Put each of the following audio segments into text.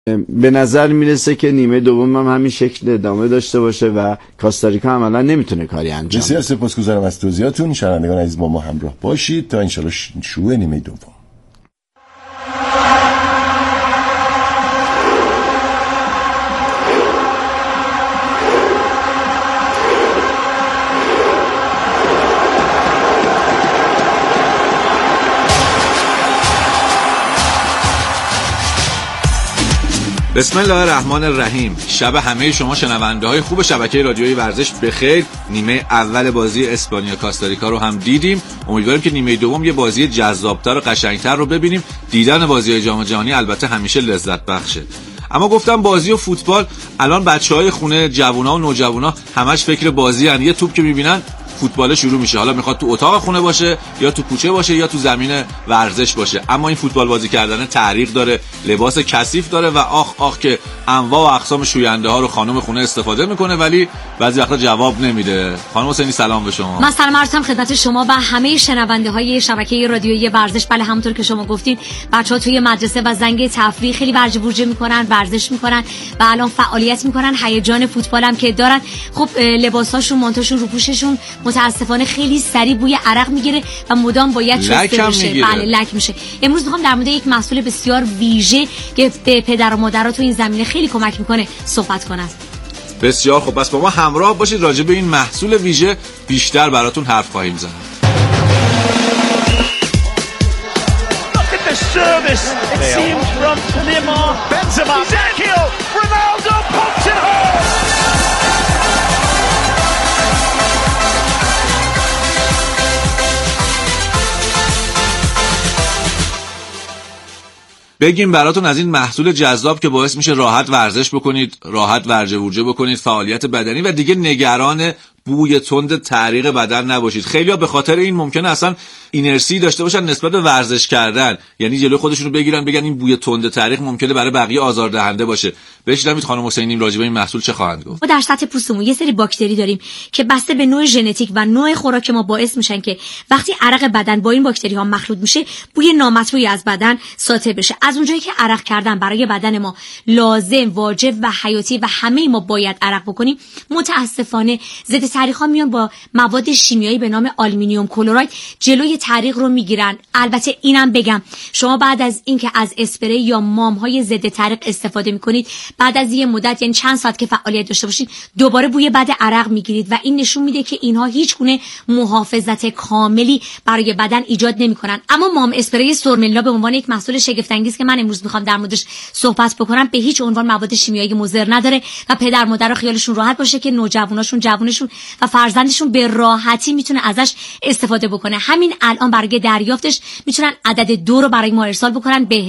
به نظر میرسه که نیمه دوم هم همین شکل ادامه داشته باشه و کاستاریکا عملا نمیتونه کاری انجام بده. بسیار سپاسگزارم از توضیحاتون. شنوندگان عزیز با ما همراه باشید تا انشالله شروع نیمه دوم. بسم الله الرحمن الرحیم. شب همه شما شنونده های خوب شبکه رادیویی ورزش بخیر. نیمه اول بازی اسپانیا کاستاریکا رو هم دیدیم. امیدواریم که نیمه دوم یه بازی جذابتر و قشنگتر رو ببینیم. دیدن بازی جام جهانی البته همیشه لذت بخشه. اما گفتم بازی و فوتبال، الان بچهای خونه جوونا و نوجوانا همش فکر بازی ان. یه توپ که میبینن فوتبال شروع میشه. حالا میخواد تو اتاق خونه باشه یا تو کوچه باشه یا تو زمین ورزش باشه. اما این فوتبال بازی کردن تعریق داره، لباس کثیف داره و آخ که انواع و اقسام شوینده ها رو خانم خونه استفاده میکنه ولی بعضی وقتا جواب نمیده. خانم حسینی سلام به شما. من سلام عرض خدمت شما و همه شنونده های شبکه رادیویی ورزش. بله همونطور که شما گفتین بچه‌ها توی مدرسه و زنگ تفریح خیلی ورج بورجه میکنن، ورزش میکنن و الان فعالیت میکنن. هیجان فوتبال هم که دارن. خب لباساشون، مانتوشون، روپوششون متاسفانه خیلی سریع بوی عرق میگیره و مدام باید شسته بشه. بله لک میشه. امروز میخوام در مورد یک محصول بسیار ویژه که به پدر و مادرها تو این زمینه خیلی کمک میکنه صحبت کنم. بسیار خب، پس با ما همراه باشید، راجع به این محصول ویژه بیشتر براتون حرف خواهیم زد. بگیم براتون از این محصول جذاب که باعث میشه راحت ورزش بکنید، راحت ورجه ورجه بکنید، فعالیت بدنی و دیگه نگران بوی تند تعریق بدن نباشید. خیلی‌ها به خاطر این ممکنه اصلا اینرسی داشته باشن نسبت به ورزش کردن، یعنی جلوی خودشونو بگیرن بگن این بوی تند تعریق ممکنه برای بقیه آزاردهنده باشه. بشنوید خانم حسینی راجع به این محصول چه خواهند گفت. ما در سطح پوستمون یه سری باکتری داریم که بسته به نوع ژنتیک و نوع خوراک ما باعث میشن که وقتی عرق بدن با این باکتری ها مخلوط میشه بوی نامطبوعی از بدن ساطع بشه. از اونجایی که عرق کردن برای بدن ما لازم، واجب و حیاتی و همه ما باید عرق بکنیم، متاسفانه ضد تعریق ها میان با مواد شیمیایی به نام آلومینیوم کلراید جلوی تعریق رو میگیرن. البته اینم بگم شما بعد از اینکه از اسپری یا مام های ضد تعریق استفاده میکنید، بعد از یه مدت یعنی چند ساعت که فعالیت داشته باشید دوباره بوی بد عرق میگیرید و این نشون میده که اینها هیچ گونه محافظت کاملی برای بدن ایجاد نمیکنن. اما مام اسپری سورملا به عنوان یک محصول شگفت انگیز که من امروز میخوام در موردش صحبت بکنم به هیچ عنوان مواد شیمیایی مضر نداره و پدر مادرها خیالشون راحت باشه که نوجواناشون، جوونشون و فرزندشون به راحتی میتونه ازش استفاده بکنه. همین الان برای دریافتش میتونن عدد 2 رو برای ما ارسال بکنن به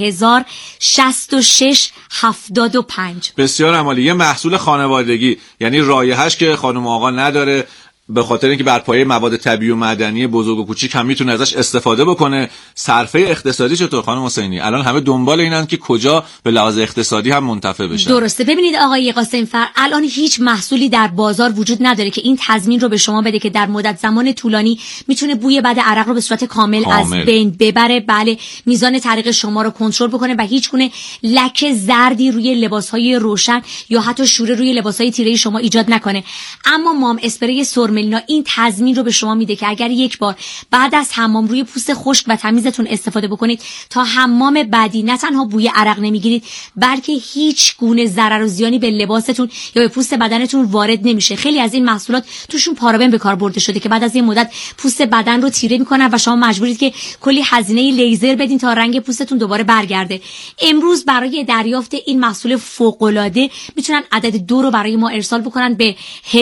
106675. بسیار عالی. یه محصول خانوادگی، یعنی رایحه‌اش که خانم آقا نداره، به خاطر اینکه بر پایه مواد طبیعی و معدنی بزرگ و کوچیک هم میتونه ازش استفاده بکنه. صرفه اقتصادی چطور خانم حسینی؟ الان همه دنبال اینن که کجا به لحاظ اقتصادی هم منتفع بشن. درسته. ببینید آقای قاسم‌فر، الان هیچ محصولی در بازار وجود نداره که این تضمین رو به شما بده که در مدت زمان طولانی میتونه بوی بد عرق رو به صورت کامل از بین ببره. بله، میزان تعریق شما رو کنترل بکنه و هیچ گونه لکه زردی روی لباس‌های روشن یا حتی شوره روی لباس‌های تیره‌ای شما ایجاد نکنه. اما مام اسپری سورملا این تضمین رو به شما میده که اگر یک بار بعد از حمام روی پوست خشک و تمیزتون استفاده بکنید، تا حمام بعدی نه تنها بوی عرق نمیگیرید بلکه هیچ گونه ضرر و زیانی به لباستون یا به پوست بدنتون وارد نمیشه. خیلی از این محصولات توشون پارابن به کار برده شده که بعد از این مدت پوست بدن رو تیره میکنن و شما مجبورید که کلی هزینه لیزر بدین تا رنگ پوستتون دوباره برگرده. امروز برای دریافت این محصول فوق العاده میتونن عدد 2 رو برای ما ارسال بکنن به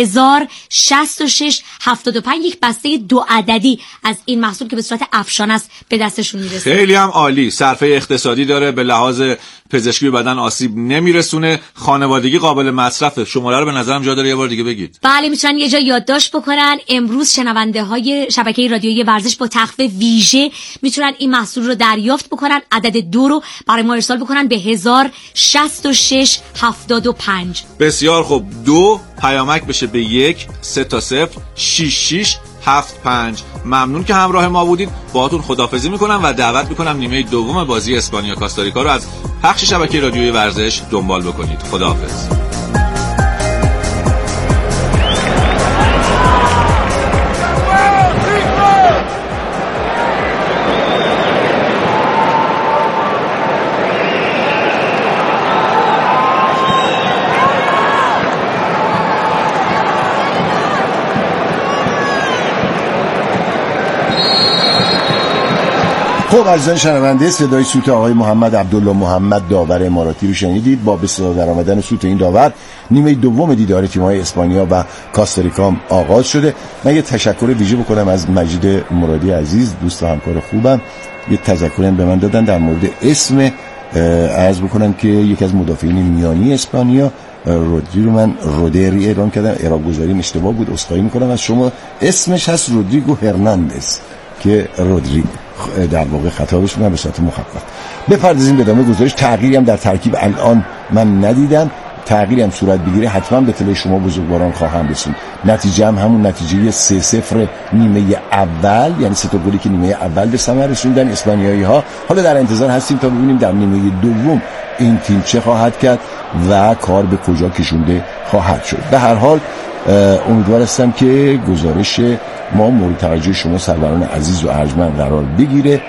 106675. یک بسته 2 عددی از این محصول که به صورت افشان است به دستشون میرسه. خیلی هم عالی. صرفه اقتصادی داره، به لحاظ پزشکی به بدن آسیب نمیرسونه، خانوادگی قابل مصرفه. شماره رو به نظرم جا داره یه بار دیگه بگید. بله، میتونن یه جا یادداشت بکنن. امروز شنونده های شبکه رادیویی ورزش با تخفیف ویژه میتونن این محصول رو دریافت بکنن. عدد 2 رو برای ما ارسال بکنن به 106675. بسیار خوب. 2 پیامک بشه به 1 3 تا 0 6 6 ممنون که همراه ما بودید. باهاتون خداحافظی میکنم و دعوت میکنم نیمه دوم بازی اسپانیا کاستاریکا رو از پخش شبکه رادیویی ورزش دنبال بکنید. خداحافظ. خب عزیزان شنونده، صدای سوت آقای محمد عبدالله محمد داور اماراتی رو شنیدید. با به صدا در آمدن سوت این داور نیمه دوم دیدار تیم‌های اسپانیا و کاستاریکا آغاز شده. من یه تشکر ویژه بکنم از مجید مرادی عزیز، دوست و همکار خوبم. یه تذکری به من دادن در مورد اسم، عرض بکنم که یکی از مدافعین میانی اسپانیا رودری رو من رودری اعلام کردم، اعراب گذاریم اشتباه بود، عذرخواهی میکنم از شما. اسمش هست رودریگو هرناندز که رودری در واقع خطابش من به صورت مخفف. بپردازیم به ادامه گزارش. تغییری هم در ترکیب الان من ندیدم، تغییری هم صورت بگیره حتما به اطلاع شما بزرگواران خواهم رسوند. نتیجه هم همون نتیجه 3-0 نیمه اول، یعنی 3 تا گلی که نیمه اول به ثمر رسوندن اسپانیایی ها. حالا در انتظار هستیم تا ببینیم در نیمه دوم این تیم چه خواهد کرد و کار به کجا کشونده خواهد شد. به هر حال امیدوار هستم که گزارش ما مورد توجه شما سروران عزیز و ارجمند قرار بگیره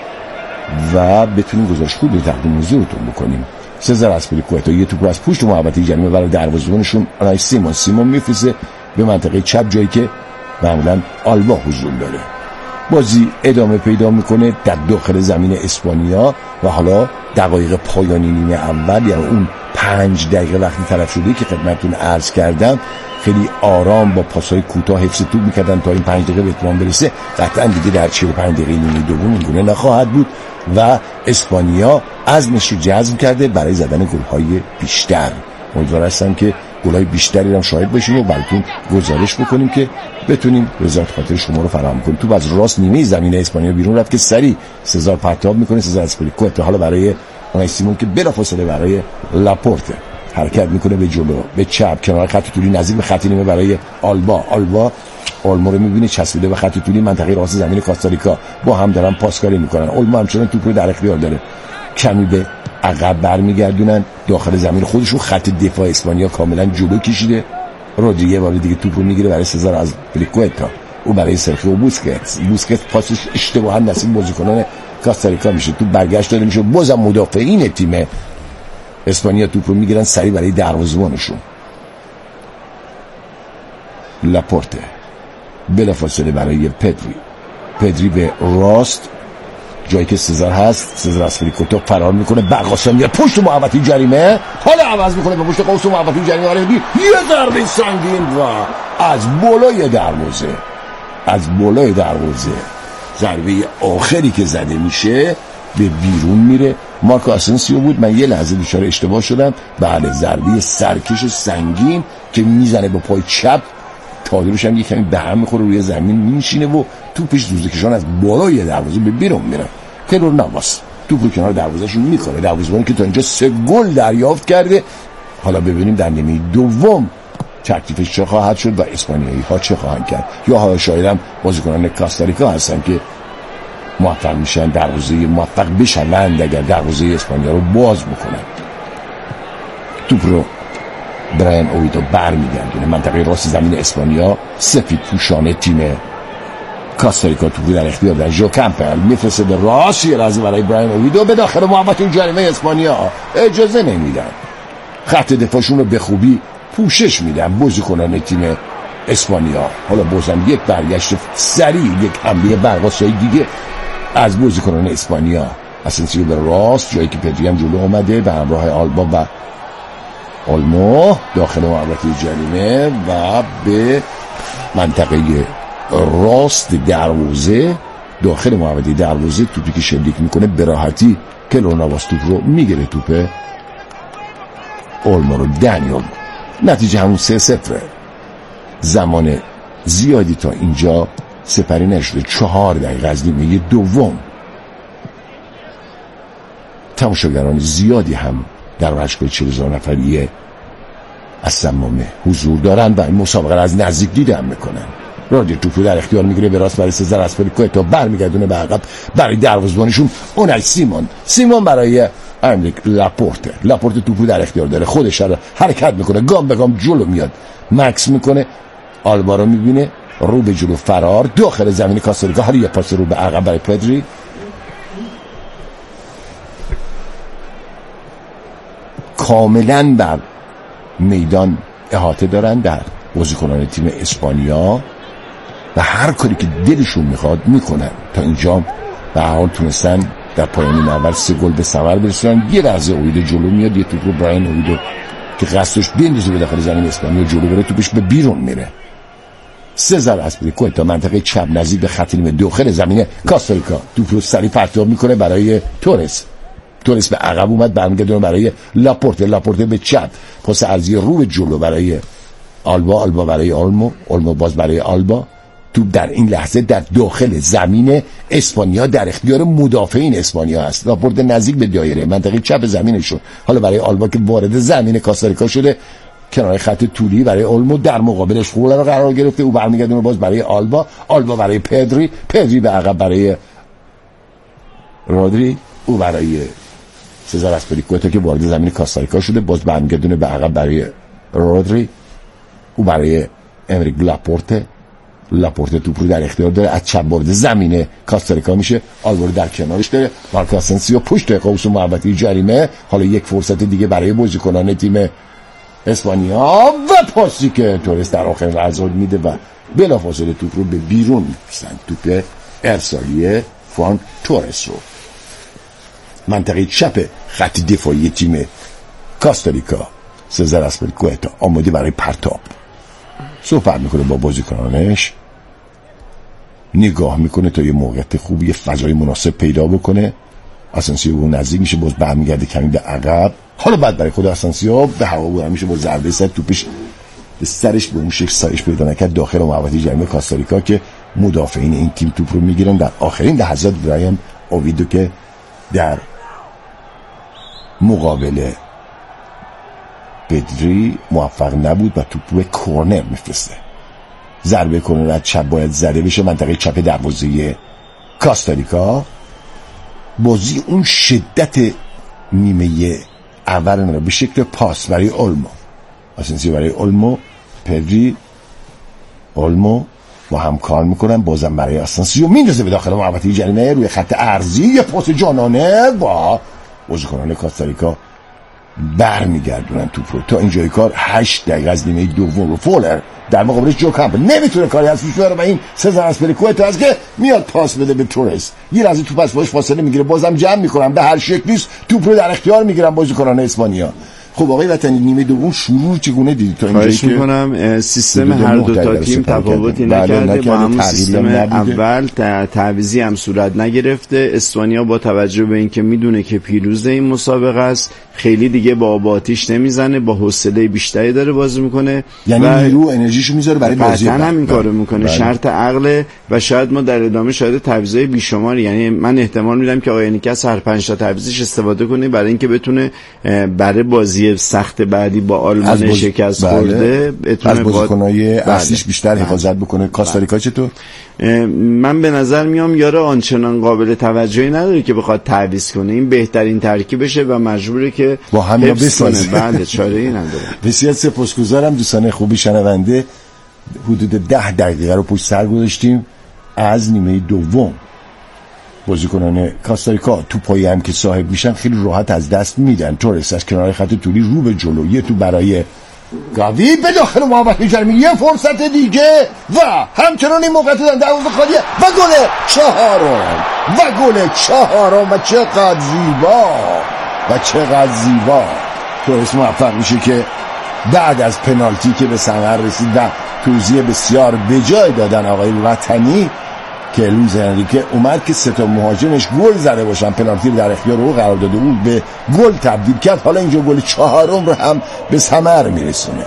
و بتونیم گزارش خوب رو تقدیم حضورتون بکنیم. سزار اسپلیکوئتا یه توپ از پشت محوطه جریمه برای دروازه‌بانشون آنای سیمون میفرسته به منطقه چپ، جایی که معمولا آلبا حضور داره. بازی ادامه پیدا میکنه در داخل زمین اسپانیا و حالا دقایق پایانی نیمه اول، یعنی اون 5 دقیقه وقتی طرف شده که خدمتتون عرض کردم خیلی آرام با پاسای کوتاه حفظ توپ میکردن تا این 5 دقیقه به اتمام برسه. قطعا دیگه در 45 دقیقه نیمه دوم این گونه نخواهد بود و اسپانیا عزمش رو جزم کرده برای زدن گل‌های بیشتر. امیدوار هستم که گل‌های بیشتری هم شاهد باشیم و براتون گزارش بکنیم که بتونیم رضایت خاطر شما رو فراهم کنیم. توپ از راست نیمه زمین اسپانیا بیرون رفت که سریع سزار پرتاب میکنه. سزار اسپلیکوئتا حالا برای اونای سیمون که بلافاصله برای لاپورت حرکت میکنه به جلو، به چپ کنار خط طولی نزدیک به خط نیمه برای آلبا اولمو رو میبینه چسبیده به خط طولی منطقه راست زمین کاستاریکا، با هم دارن پاسکاری میکنن. اولمو همچنان توپ رو در اختیار داره، کمی به عقب برمیگردونن داخل زمین خودشون. خط دفاع اسپانیا کاملا جلو کشیده. رودریگو ولی دیگه توپ رو میگیره برای سزار از اسپلیکوئتا، او برای سرخیو بوسکت پاسش اشتباها نصیب بازیکنان کاستاریکا میشه. توپ برگشت داده میشه، بازم مدافعین تیم اسپانیا توپ رو میگیرن سریع برای دروازه‌بانشون. لاپورته بلافاصله برای پدری به راست، جایی که سزار هست. سزار اسپلیکوئتا فرار میکنه، برقاسم میاد پشت محوطه جریمه، حالا عوض میکنه به پشت قوس محوطه جریمه برای یه ضربه سنگین و از بالای دروازه ضربه آخری که زده میشه به بیرون میره. مارکو آسنسیو بود، من یه لحظه دچار اشتباه شدم. بله، ضربه سرکش سنگین که میزنه با پای چپ، تادرش هم یه کمی به هم میخوره، روی زمین میشینه و توپش دوزکشان از بالای دروازه به بیرون میره. کلور نواس توپ رو کنار دروازه‌شون میکنه. دروازه‌بانی که تا اینجا 3 گل دریافت کرده. حالا ببینیم در نیمه دوم تکلیفش چه خواهد شد و اسپانیایی ها چه خواهند کرد. یا حالا شایدم بازیکنان کاستاریکا هستن که موفق میشن موفق بشوند اگر دروازه اسپانیا رو باز بکنن. توپ رو برایان اویدو برمیگردونه منطقه راست زمین اسپانیا. سفید پوشانه تیم کاستاریکا توپ رو در اختیار دارن. ژو کمپل میفرسته به راست، یه لحظه برای برایان اویدو به داخل محوطه جریمه اسپانیا اجازه نمیدن. خط دفاعشون رو به خوبی پوشش میدن بازیکنان تیم اسپانیا. حالا بازم یک برگشت سریع، یک حمله برقاسایی دیگه از بازیکنان اسپانیا. اسنسیو به راست، جایی که پدری هم جلو اومده به همراه آلبا و اولمو داخل محوطه جریمه و به منطقه راست دروازه، داخل محوطه دروازه توپی که شلیک میکنه به راحتی کلور نواس توپ رو میگیره. توپ اولمو رو دنیال. نتیجه همون 3-0. زمان زیادی تا اینجا سپری نشده. 4 دقیقه از نیمه دوم. تماشاگران زیادی هم در ورزشگاه 40,000 نفری از صمامه حضور دارن و این مسابقه را از نزدیک دیدن میکنن. رادریو توپو در اختیار میگیره به راست برای سزار اسپلیکوئتا، برمیگردونه به عقب برای دروازه‌بانشون اونای سیمون برای امریک لاپورت توپو در اختیار داره، خودش حرکت میکنه، گام به گام جلو میاد، مکس میکنه، آلبا رو میبینه رو به جلو فرار داخل زمین کاستاریکا. حالا یه پاس رو به عقب برای پدری، کاملا بر میدان احاطه دارن در بازیکنان تیم اسپانیا و هر کاری که دلشون میخواد میکنن. تا اینجا به هر حال تونستن در پایان نیمه اول 3 گل به ثمر برسونن. یه لحظه اوید جلو میاد، یه توپ رو براین اوید که قصدش بندازه به داخل زمین اسپانیا جلو بره، توپش به بیرون میره. سزار اسپلیکوئتا منطقه چپ نزدیک به خط نیمه داخل زمین کاستاریکا توپ رو سریع پرتاب میکنه برای تورس به عقب اومد، برمیگردونه برای لاپورت به چپ، پاس عرضی رو به جلو برای آلبا برای آلمو باز برای آلبا. توپ در این لحظه در داخل زمین اسپانیا در اختیار مدافعین اسپانیا است. لاپورت نزدیک به دایره منطقه چپ زمینشون. حالا برای آلبا که وارد زمین کاستاریکا شده، کنار خط طولی برای آلمو در مقابلش خوله رو قرار گرفته، او برمیگردونه باز برای آلبا برای پدری به عقب برای رادری، او برای سزار اسپلیکوئتا که وارد زمین کاستاریکا شده، باز برمیگردونه به عقب برای رادری، او برای امریک لاپورت توپ رو در اختیار داره، از چپ وارد زمین کاستاریکا میشه، آلوارو در کنارش داره، مارکو آسنسیو پشت قوس محوطه جریمه. حالا یک فرصت دیگه برای بازیکنان تیم اسپانیا و پاسی که تورس در آخر لحظات میده و بلافاصله توپ رو به بیرون میفرستن. توپ ارسالی فان تورس رو منطقه چپ خط دفاعی تیم کاستاریکا. سزار اسپلیکوئتا آماده برای پرتاب، صحبت میکنه با بازیکنانش، نگاه میکنه تا یه موقعیت خوبی، یه فضای مناسب پیدا بکنه. آسنسیو اون نزدیک میشه، باز برمیگرده کمی به عقب. حالا بعد برای خود آسنسیو به هوا بردن میشه، با ضربه سر توپش به سرش به اون شکل سایش پیدا نکرد داخل محوطه جریمه کاستاریکا که مدافعین این تیم توپ رو میگیرن. در آخرین لحظات برایم اوویدو که در مقابل پدری موفق نبود و توپ رو کورنر میفرسته. ضربه کورنر از چپ باید زده بشه منطقه چپ دروازه کاستاریکا. بازی اون شدت نیمه اول رو به شکل پاس برای آلمو، آسنسیو برای آلمو، پدری آلمو با هم کار میکنن، بازم برای آسنسیو میندازه به داخل محوطه جریمه روی خط ارضی، یه پاس جانانه با بازیکنان کاستاریکا برمیگردونن توپ رو. تا اینجای کار 8 دقیقه از نیمه دوم رو فولر در مقابلش جو کمپ نمیتونه کاری از پیش بره و این سزار اسپلیکوئتا از که میاد پاس بده به تورس، یه لحظه توپ از باش فاصله میگیره، بازم جمع میکنن، به هر شکلیست توپ رو در اختیار میگیرن بازیکنان اسپانیا. خب آقای وطنی نیمه دوم شروع چگونه دیدید؟ تا اینجایی که میکنم سیستم هر دو تا تیم تفاوتی نکرده، با همون سیستم اول تعویضی هم صورت نگرفته. اسپانیا با توجه به اینکه میدونه که پیروز این مسابقه است، خیلی دیگه با آتیش نمیزنه، با حوصله بیشتری داره بازی میکنه، یعنی نیرو انرژیشو میذاره برای بازی. قطعا همین کارو میکنه، شرط عقله و شاید ما در ادامه شاید تعویضای بیشماری، یعنی من احتمال میدم که آقای نیکس هر 5 تا تعویضش استفاده کنه برای اینکه بتونه برای بازی سخت بعدی با آلمان شکست خورده بتونه از بازیکنای اصلیش بیشتر حفاظت بکنه. کاستاریکا چطور؟ من به نظر میام یاره آنچنان قابل توجهی نداره که بخواد تعویض کنه، این بهترین ترکیبشه و مجبوره که با هم بسازه. بله چاره‌ای نداره. بسیار سپاسگزارم دوستان خوبی شنونده، حدود 10 دقیقه رو پشت سر گذاشتیم از نیمه دوم. بازیکنان کاستاریکا تو پایی هم که صاحب میشن خیلی راحت از دست میدن. تورس از کنار خط طولی رو به جلو، یه تو برای گاوی به داخل محوطه جریمه، یه فرصت دیگه و همچنان این موقعیت دادن دروازه خالیه و گل چهارم و چقدر زیبا تورس موفق میشه که بعد از پنالتی که به ثمر رسید و توزیع بسیار بجای دادن آقای وطنی که لوئیس انریکه اومد که 3 مهاجمش گل زده باشن، پنالتی رو در اختیار او قرار داده، او به گل تبدیل کرد. حالا اینجا گل 4 رو هم به ثمر میرسونه.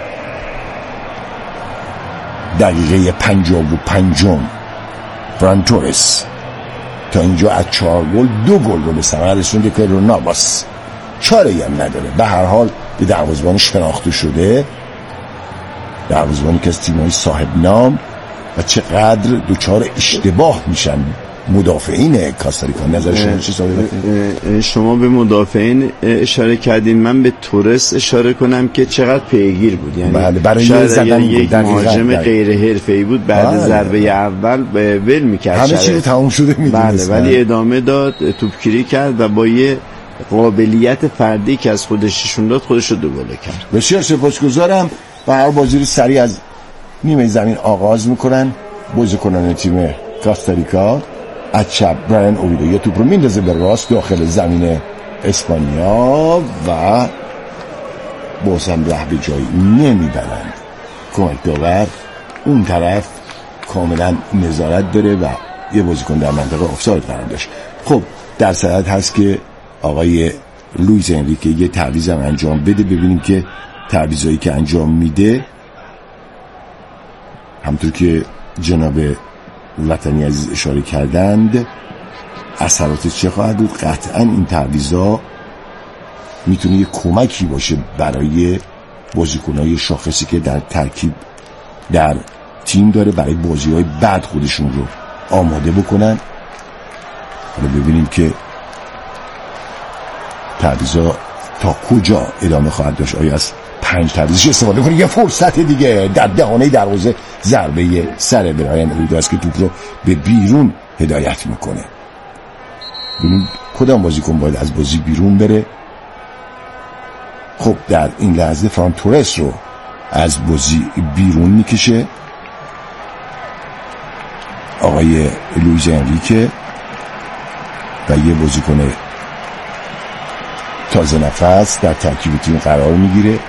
دقیقه 55 فران تورس تا اینجا از 4 گل 2 گل رو به ثمر رسونده که رو ناباس چاره‌ای هم نداره. به هر حال به دروازه‌بانش شناخته شده، دروازه‌بانی که از تیم‌های صاحب نام و چقدر دچار اشتباه میشن مدافعین کاستاریکا. نظر شما چی صاحب؟ شما به مدافعین اشاره کردین، من به تورس اشاره کنم که چقدر پیگیر بود. یعنی بله، برای زدن یک مهاجم غیر حرفه‌ای بود بعد ضربه اول ول می‌کرد، همه چیز تموم شده می‌دونست. بله، ولی ادامه داد، توپگیری کرد و با یه قابلیت فردی که از خودش نشون داد خودش رو دوباره کرد. بسیار سپاسگزارم. و هر بازی رو سریع از نیمه زمین آغاز میکنن. بازیکنان تیم کاستاریکا از چپ برایان اوویدو یه توپ رو میندازه به راست داخل زمین اسپانیا و بازم ره به جایی نمیبرند. کمک داور اون طرف کاملا نظارت داره و یه بازیکن در منطقه آفساید قرار داشت. خب در صورت هست که آقای لوئیس انریکه یه تعویض هم انجام بده، ببینیم که تعویضایی که انجام میده همونطور که جناب وطنی عزیز اشاره کردند اثراتش چه خواهد بود. قطعا این تعویضا میتونه یه کمکی باشه برای بازیکنهای شاخصی که در ترکیب در تیم داره برای بازی‌های بعد خودشون رو آماده بکنن. حالا ببینیم که تعویضا تا کجا ادامه خواهد داشت. آیا از 5 تعویضش استفاده کنه؟ یه فرصت دیگه در دهانه دروازه ضربه سر برایان اوویدو است که توپ رو به بیرون هدایت میکنه. ببینیم کدام بازیکن باید از بازی بیرون بره. خب در این لحظه فران تورس رو از بازی بیرون میکشه آقای لوئیس انریکه و یه بازیکن تازه نفس در ترکیب تیم قرار میگیره.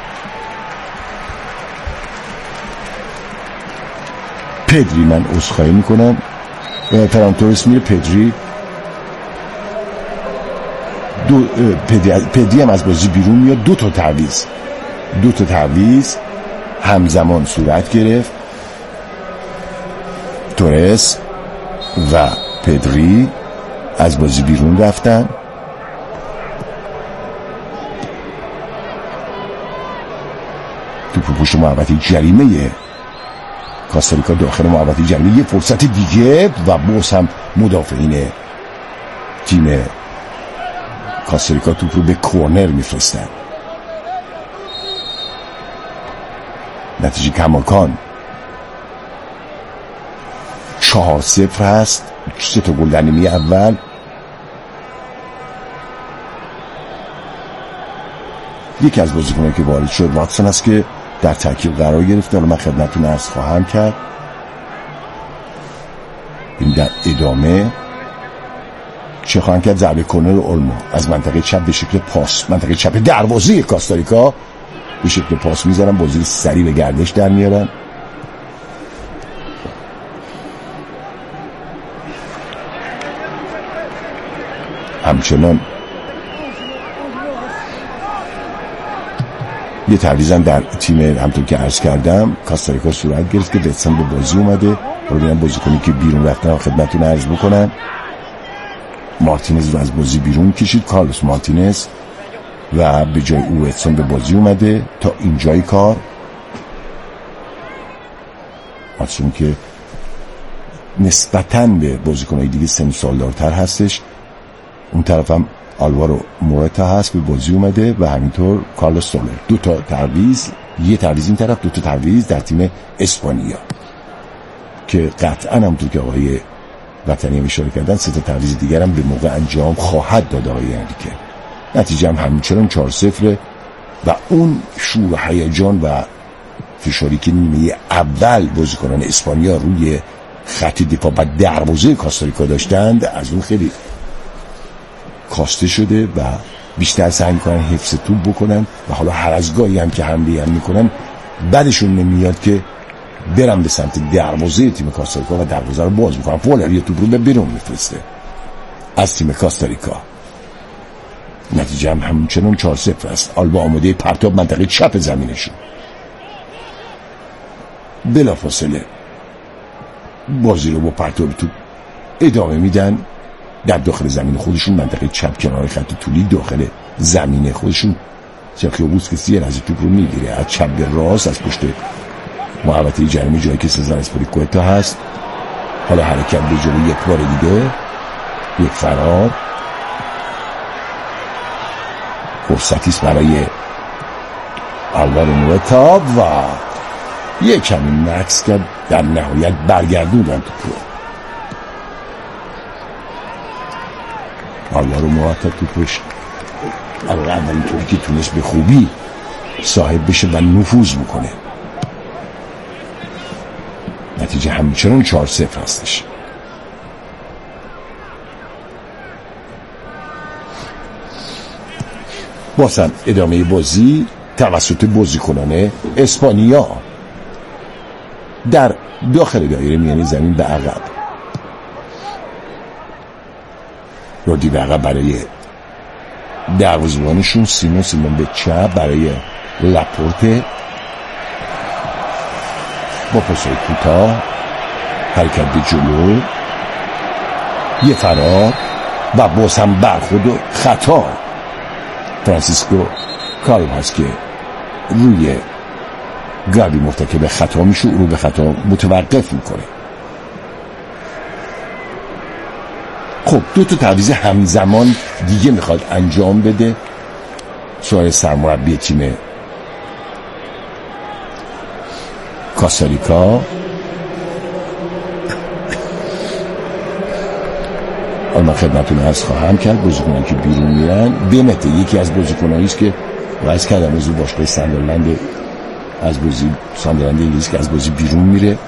پدری، من عذرخواهی میکنم، فران تورس میره، پدری هم از بازی بیرون میاد. دو تا تعویض همزمان صورت گرفت. تورس و پدری از بازی بیرون رفتن. توپ پشت محوطه جریمه کاستاریکا داخل محوطه جریمه. یه فرصت دیگه و باز هم مدافعین تیم کاستاریکا توپ رو به کورنر میفرستن. نتیجه کماکان 4-0 هست. 3 تا گل در نیمه اول. یکی از بازیکنایی که وارد شد واتسون است که در ترکیب قرار گرفته. حالا من خدمتتون عرض خواهم کرد. این در ادامه چه خواهند کرد؟ ضربه کورنر اولمو از منطقه چپ به شکل پاس، منطقه چپ دروازه کاستاریکا به شکل پاس میذارن، بازی سریع به گردش در میارن. همچنان یه تعویضم در تیم همطور که عرض کردم کاستاریکا صورت گرفت که وتسن به بازی اومده. رو ببینم بازیکنی که بیرون رفتن خدمتتون عرض بکنم. مارتینز رو از بازی بیرون کشید، کارلوس مارتینز، و به جای او وتسن به بازی اومده. تا اینجای کار وتسن که نسبتاً به بازیکن‌های دیگه سن سالدارتر هستش. اون طرف هم آلوارو موراتا هست به بازی اومده و همینطور کارلوس سولر. 2 تا تعویض، یه تعویض این طرف، 2 تا تعویض در تیم اسپانیا که قطعاً همونطور که آقای وطنی اشاره کردن 3 تا تعویض دیگر هم به موقع انجام خواهد داد آقای انریکه. نتیجه هم همچنان 4-0 و اون شور و هیجان و فشاری که نیمه اول بازیکنان اسپانیا روی خط دفاع و دروازه کاستاریکا داشتند از اون خیلی کاسته شده و بیشتر سعی میکنن حفظ توپ بکنن و حالا هر از گاهی هم که حمله هم میکنن بعدشون نمیاد که برن به سمت دروازه تیم کاستاریکا و دروازه رو باز میکنن. فولر یه توپ رو به بیرون میفرسته از تیم کاستاریکا. نتیجه هم همچنان 4-0 است. آلبا آماده پرتاب منطقه چپ زمینشون. بلافاصله بازی رو با پرتاب توپ ادامه میدن در داخل زمین خودشون، منطقه چپ کنار خط طولی داخل زمین خودشون. سرخیو بوسکتس یه لحظه توپ رو میگیره از چپ به راست، از پشت محوطه جریمه جایی که سزار اسپلیکوئتا هست. حالا حرکت به جلو یک بار دیگه، یک فرار، فرصتیست برای آلوارو موراتا و یک کمی نقص کرد، در نهایت برگردوندن توپو. آلوارو موراتا توپش اولین طوری که تونست به خوبی صاحب بشه و نفوذ میکنه. نتیجه همچنان 4-0 هستش. بازم ادامه بازی توسط بازیکنان اسپانیا در داخل دایره میانی زمین به عقب. رودی به عقب برای دروازه‌بانشون، سیمون به چپ برای لاپورته با پاسای کوتاه، حرکت به جلو، یه فرار و باز هم برخورد و خطا. فرانسیسکو کارل هست که روی گابی مرتکب خطا میشه، رو به خطا متوقف میکنه. خب 2 تعویض همزمان دیگه میخواد انجام بده سوار سرمربی تیم کاستاریکا. من خدمتتون عرض خواهم کرد بازیکنانی که بیرون میرن. بنت یکی از بازیکنایی است که وایس کردم از باشگاه ساندرلند انگلیس که از بازی بیرون میره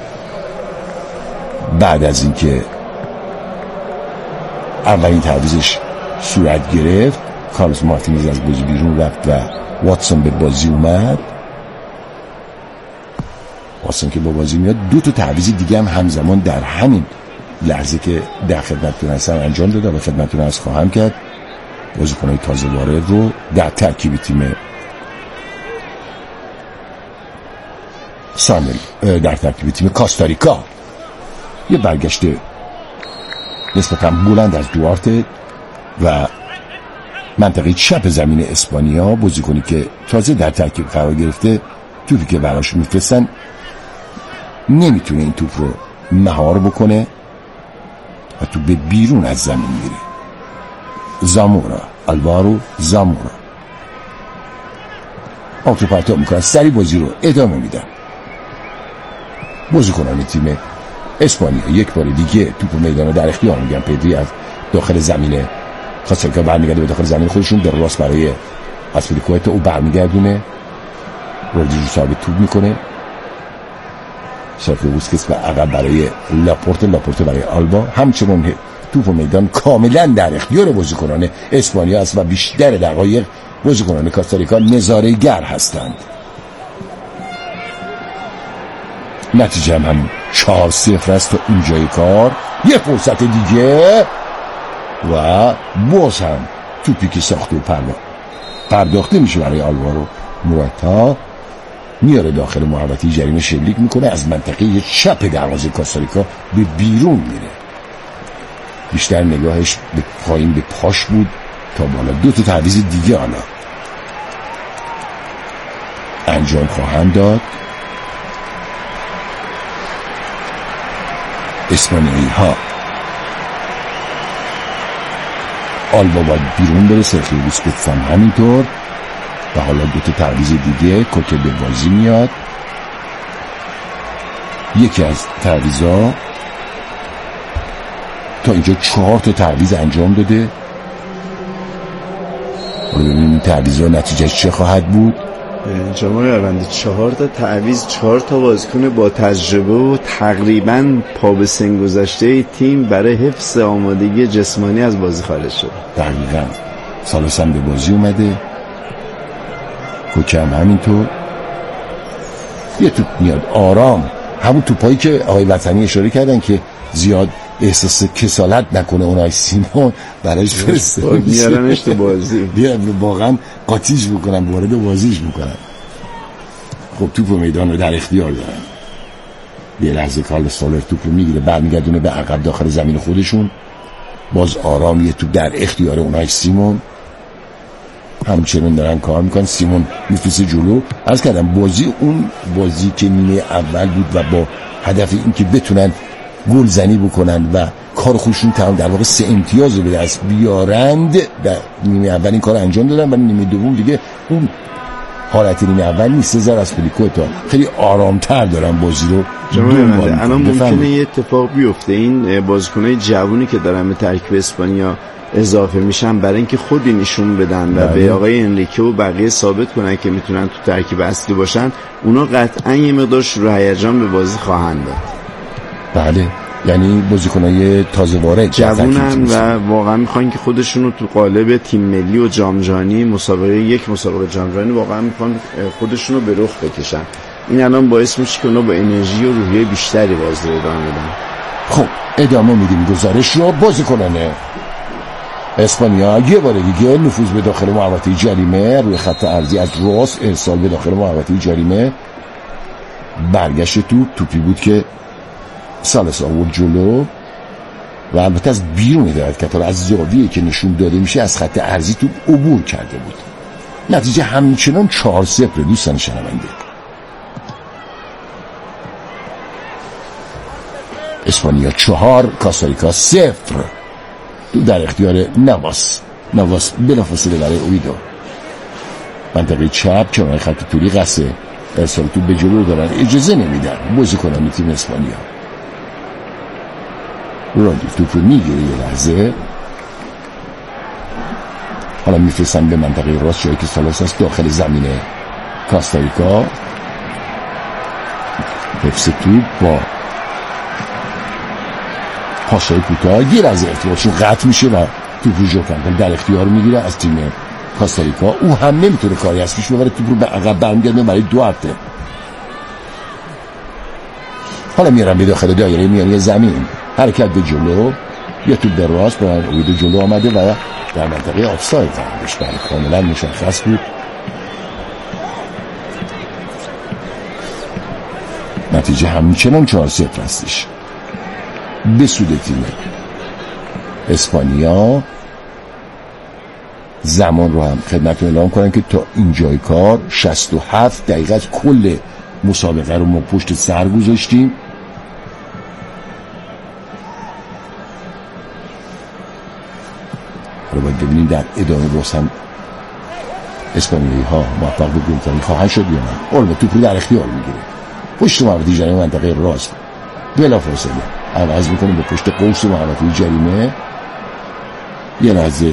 بعد از اینکه اولین تعویضش صورت گرفت. کارلوس مارتینز از بازی بیرون رفت و واتسون به بازی اومد. واتسون که با بازی میاد 2 تعویض دیگه هم همزمان در همین لحظه که در خدمتتون هستم انجام داده و خدمتتون عرض خواهم کرد. بازیکن‌های تازه وارد رو در ترکیب تیم در ترکیب تیم کاستاریکا. یه برگشت نسبتاً بلند از دوارته و منطقه چپ زمین اسپانیا، بازیکنی که تازه در ترکیب قرار گرفته، توپی که براش میفرستن نمیتونه این توپ رو مهار بکنه و تو به بیرون از زمین میره. زامورا، آلوارو زامورا آتو پرتاب میکنن، سری بازی رو ادامه میدن. بازیکنان تیم اسپانیا یک بار دیگه توپ میدان در اختیار میگن. پدری از داخل زمین کاستاریکا برمیگرده به داخل زمین خودشون، در راست برای اسپلیکوئتا، او برمیگردونه، رودریگو ثابت توپ میکنه، سرخیو بوسکتس به عقب برای لاپورته برای آلبا. همچنان توپ میدان کاملا در اختیار بازیکنان اسپانیا است و بیشتر دقایق بازیکنان کاستاریکا نظاره‌گر هستند. نتیجه هم 4-0 است تا اینجای کار. یه فرصت دیگه و باز هم توپی که ساخته و پرداخته میشه برای آلوارو موراتا، میاره داخل محوطه جریمه، شلیک میکنه، از منطقه چپ دروازه کاستاریکا به بیرون میره. بیشتر نگاهش به پایین به پاش بود تا بالا. 2 تعویض دیگه حالا انجام خواهند داد. اسپانیایی ها آلبا باید بیرون بره، سرخیو بوسکتس هم همینطور و حالا 2 تعویض دیگه. کوکه به بازی میاد. یکی از تعویضا تا اینجا 4 تعویض انجام داده. حالا ببینیم این تعویضا نتیجهش چه خواهد بود. جناب اروندی 4 تعویض، 4 بازیکن با تجربه و تقریباً پا به سن گذشته تیم برای حفظ آمادگی جسمانی از بازی خارج شد. دقیقاً سالس هم به بازی اومده، کوچه هم همینطور. یه توپ میاد آرام، همون توپایی که آقای وطنی اشاره کردن که زیاد احساس کسالت نکنه اونای سیمون برایش فرسته میارنش تو بازی، بیارن واقعا قاطیش بکنن، وارد بازیش میکنن. خب توپ میدان رو در اختیار دارن. یه لحظه کارلوس سولر توپ رو میگیره، برمیگردونه به عقب داخل زمین خودشون. باز آرام یه توپ در اختیار اونای سیمون. همچنین دارن کار میکنن. سیمون میفرسته جلو. عرض کردم اون بازی که نیمه اول بود و با هدف این که بتونن گل زنی بکنن و کار خودشون تمام در واقع 3 امتیاز رو به دست بیارند، در نیمه اول این کار انجام دادن و نیمه دوم دیگه اون حالت نیمه اول نیست. سزار از پلیکوتا خیلی آرامتر دارن بازی رو دنبال. الان ممکنه یه اتفاق بیفته، این بازیکنای جوونی که دارن به ترکیب اسپانیا اضافه میشن برای اینکه خودی نشون بدن و به آقای انریکه و بقیه ثابت کنن که میتونن تو ترکیب اصلی باشن، اونا قطعا یه مقدار شروع هیجان به بازی خواهند داد. بله، یعنی بازیکنای تازه وارد جوونن و واقعا میخوان که خودشون رو تو قالب تیم ملی و جام جهانی مسابقه جام جهانی واقعا میخوان خودشون رو به رخ بکشن. این الان باعث میشه که اونا با انرژی و روحیه بیشتری بازی رو ادامه بدن. خب ادامه میدیم گزارش رو. بازیکنان اسپانیا یه بار دیگه نفوذ به داخل محوطه جریمه روی خط عرضی از راس ارسال به داخل محوطه جریمه، برگشت توپی بود که سالس آورد جلو و البته از بیرون دارد کتار از زاویه‌ای که نشون داده میشه از خط عرضی توپ عبور کرده بود. نتیجه همچنان 4-0 دوستان شنونده. اسپانیا 4 کاستاریکا 0 در اختیار نواس بلافاصله برای اویدو. منطقه چپ کنار خط طولی قصه ارسال توپ به جلو دارن، اجازه نمیدن بازیکنان تیم اسپانیا. رودی توپ رو میگیره یه لحظه، حالا میفرستن به منطقه راست جایی که سالس است داخل زمین کاستاریکا. حفظ توپ با پاسای کوتاه یه لحظه ارتباطشون قطع میشه و توپ رو ژوکنتل در اختیار میگیره از تیم کاستاریکا. او هم نمیتونه کاری از پیش ببره، توپ رو به عقب برمیگردونه برای 2 هفته. حالا میرن به داخل دایره میانی زمین، حرکت به جلو، یا توپ به راست به اویدو جلو آمده و در منطقه آفساید قرارش برای کاملا مشخص بود. نتیجه همچنان 4-0 هستش به سود تیم اسپانیا. زمان رو هم خدمتتون اعلام کنم که تا اینجای کار 67 دقیقه از کل مسابقه رو ما پشت سر گذاشتیم. رو باید ببینیم در ادامه باز هم اسپانیایی ها موفق به گلزنی خواهند شد یا نه. البته توپ رو در اختیار میگیره، پشت محوطه جریمه منطقه راست بلافاصله عوض میکنه به پشت قوس محوطه جریمه. یه لحظه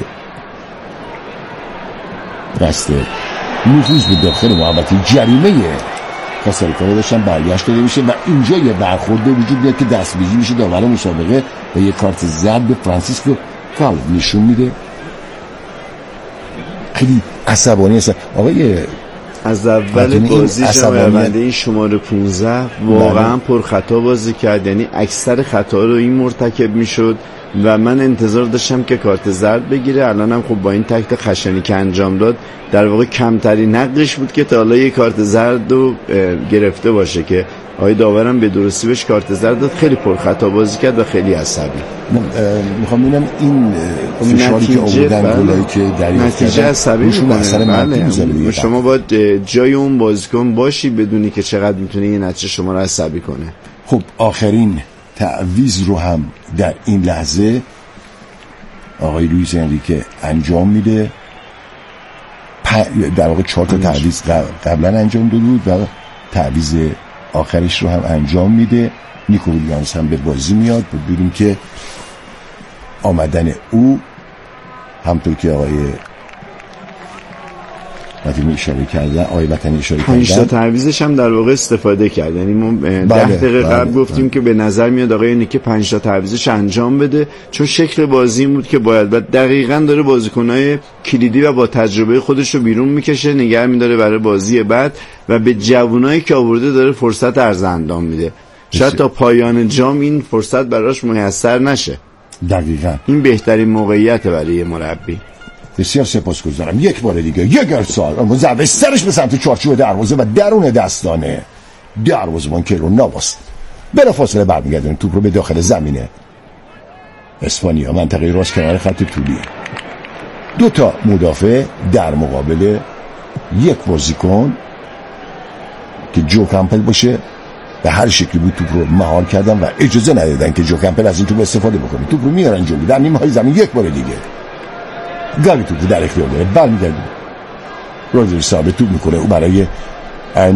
قصد نفوذ به داخل محوطه جریمه کاستاریکا رو داشتن برگشت داده میشه و اینجا یه برخورد به وجود میاد که دستبیجی میشه داور مسابقه و یه کارت زرد به فرانسیسکو کالو نشون میده. خیلی عصبانی هست آقای از اول بازی. جمع‌بندی این شماره 15 واقعا پر خطا بازی کرد، یعنی اکثر خطا رو این مرتکب میشد و من انتظار داشتم که کارت زرد بگیره. الانم خب با این تکت خشنی که انجام داد در واقع کمترین نقدش بود که تا حالا یک کارت زرد رو گرفته باشه که آقای داورم به درستی بهش کارت زرد داد. خیلی پر خطا بازی کرد و خیلی عصبی. میخوام ببینم این فشاری که آوردن گلایی که دریافت نتیجه عصبی میکنه. شما باید جای اون بازیکن باشی بدونی که چقدر میتونه این نتیجه شما رو عصبی کنه. خب آخرین تعویض رو هم در این لحظه آقای لوئیس انریکه انجام میده. در واقع 4 تا تعویض قبلا انجام داده بود و تعویض آخرش رو هم انجام میده. نیکو ویلیامز هم به بازی میاد. ببینیم که آمدن او همطور که آقای وطنی اشاره کردن، آقای وطنی اشاره کردن، 5 تا تعویضش هم در واقع استفاده کرد. یعنی ما 10 دقیقه قبل گفتیم که به نظر میاد آقای نیکه 5 تا تعویضش انجام بده، چون شکل بازی بود که باید و دقیقاً داره بازیکن‌های کلیدی و با تجربه خودش رو بیرون میکشه، نگه می‌داره برای بازی بعد و به جوانایی که آورده داره فرصت ارزندام میده. شاید تا پایان جام این فرصت براش میسر نشه. دقیقاً این بهترین موقعیت برای مربی. بسیار سپاسگزارم. یک بار دیگه یک ارسال ضربه سرش به سمت چارچوب دروازه و درون دستانه دروازه‌بان کیرو نواس بلافاصله برمیگردونه توپ رو به داخل زمینه اسپانیا، منطقه راست کنار خط طولی. 2 تا مدافع در مقابل یک بازیکن که جو کمپل باشه. به هر شکلی بود توپ رو مهار کردن و اجازه ندادن که جو کمپل از این توپ استفاده بکنه. توپ رو میارن جلو در نیمه های زمین، یک بار دیگه گاوی توپ رو در اختیار داره، برمیگرده رودری ثابت توپ میکنه او برای